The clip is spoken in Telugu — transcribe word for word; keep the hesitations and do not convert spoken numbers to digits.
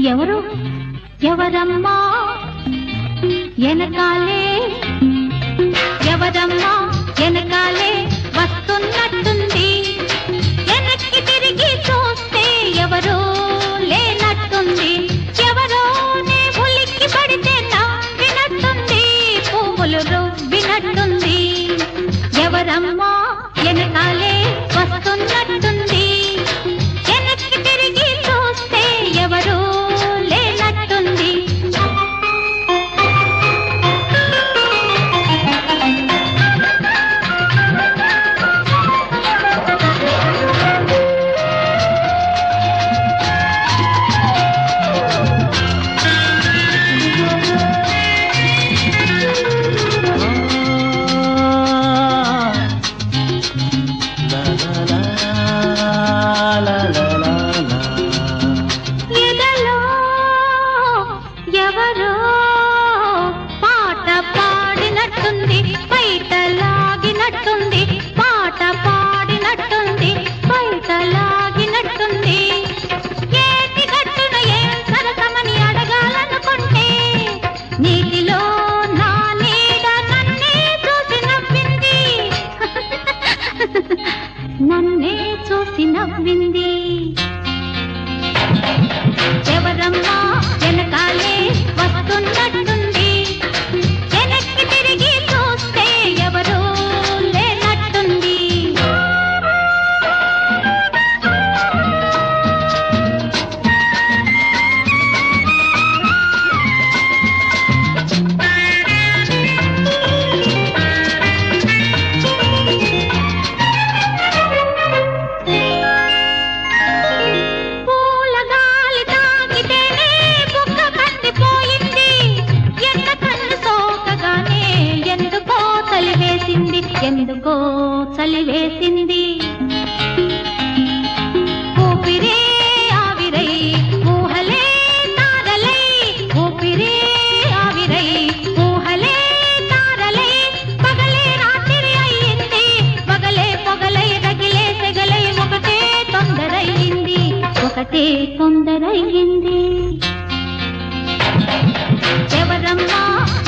ఎవరు ఎవరమ్మా ఎనకాలే ఎవరమ్మా ఎనకాలే వస్తున్నట్టుంది వెనక్కి తిరిగి చూస్తే ఎవరో లేనట్టుంది ఎవరో నే ఉలిక్కి పడితే నవ్వినట్టుంది పువ్వులు రువ్వినట్టుంది ఎవరమ్మా ఎనకాలే వస్తున్నట్టుంది వెనక్కి తిరిగి చూస్తే ఎవరో లేనట్టుంది ఎవరో పాట పాడినట్టుంది బయట లాగినట్టుంది పాట పాడినట్టుంది బయట లాగినట్టుంది ఏటి గట్టున ఏం సరసమని అడగాలనుకుంటే నీటిలో నా నీడ నన్నే చూసి నవ్వింది నన్నే చూసి నవ్వింది ఎవరమ్మా వెనకాలే వస్తున్నట్టుంది వెనక్కి తిరిగి చూస్తే ఎవరో లేనట్టుంది ఎందుకో చలివేసింది ఊపిరే ఆవిరై ఊహలే తారలై ఊపిరే ఆవిరై ఊహలే తారలై పగలే రాత్రి అయ్యింది పగలే పొగలై రగిలే సెగలై ఒకటే తొందరయ్యింది ఒకటే తొందరయ్యింది ఎవరమ్మా